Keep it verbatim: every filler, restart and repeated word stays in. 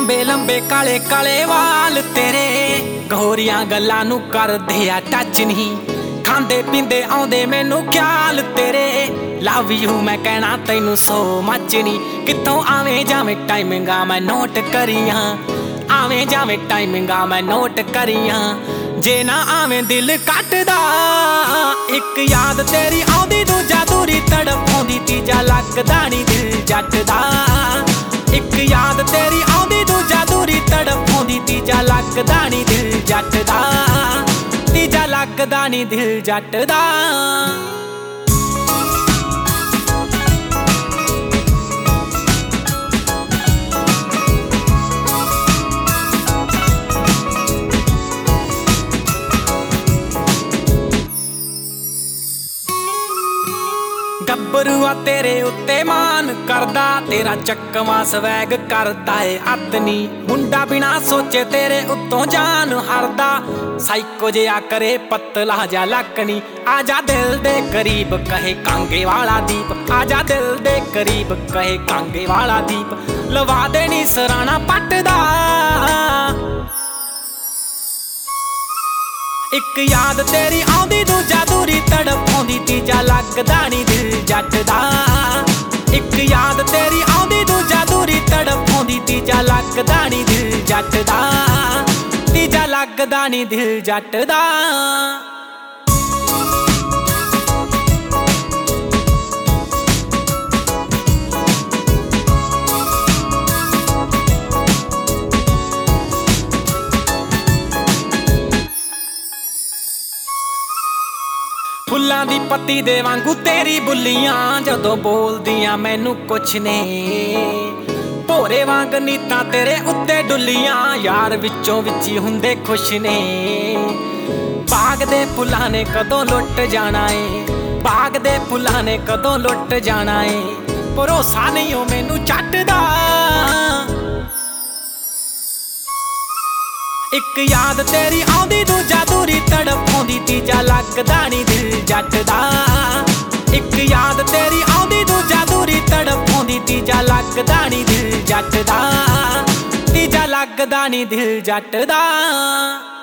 लंबे लंबे काले काले वाल तेरे गोरियां गल्लां नू करदे आ टच नहीं खांदे पींदे आउंदे मैनू ख्याल तेरे लव यू मैं कहना तैनू सो मच नहीं कित्थों आवें जावें टाइमिंगा मैं नोट करियां आवें जावें टाइमिंगा मैं नोट करियां जे ना आवें दिल कटदा एक याद तेरी आउंदी दूजा दूरी तड़पाउंदी तीजा लगदा नी दिल जट दा एक याद तेरी आउंदी दूजा दूरी तड़पाउंदी तीजा लगदा नी दिल जट दा तीजा लगदा नी दिल जट दा गब्बरुआ तेरे उत्ते मान करदा तेरा चक्कवा स्वैग करदा है अतनी मुंडा बिना सोचे तेरे उत्तों जान हरदा साइको जिहा करे पतला जा लकनी आजा दिल दे करीब कहे कांगे वाला दीप आजा दिल दे करीब कहे कांगे वाला दीप लवा देनी सराना पटदा एक याद तेरी आउंदी दूजा दूरी तड़पाउंदी तीजा लगदा नी दिल जट दा एक याद तेरी आउंदी दूजा दूरी तड़पाउंदी तीजा लगदा नी दिल जट दा तीजा लगदा नी दिल जट दा फुल्लां दी पत्ती दे वांगू तेरी बुल्लियां जदों बोलदियां मैनू कुछ ने भोरे वांग नीतां तेरे उत्ते डुल्लियां यार विचों विची हुंदे खुश ने बाग दे फुल्लां ने कदों लुट जाना है बाग दे फुल्लां ने कदों लुट जाना है भरोसा नहीं हो मैनू चटदा एक याद तेरी आउंदी दूजा दूरी तड़पाउंदी तीजा लगदा नी दिल जट दा एक याद तेरी आउंदी दूजा दूरी तड़पाउंदी तीजा लगदा नी दिल जट दा तीजा लगदा नी दिल जट दा।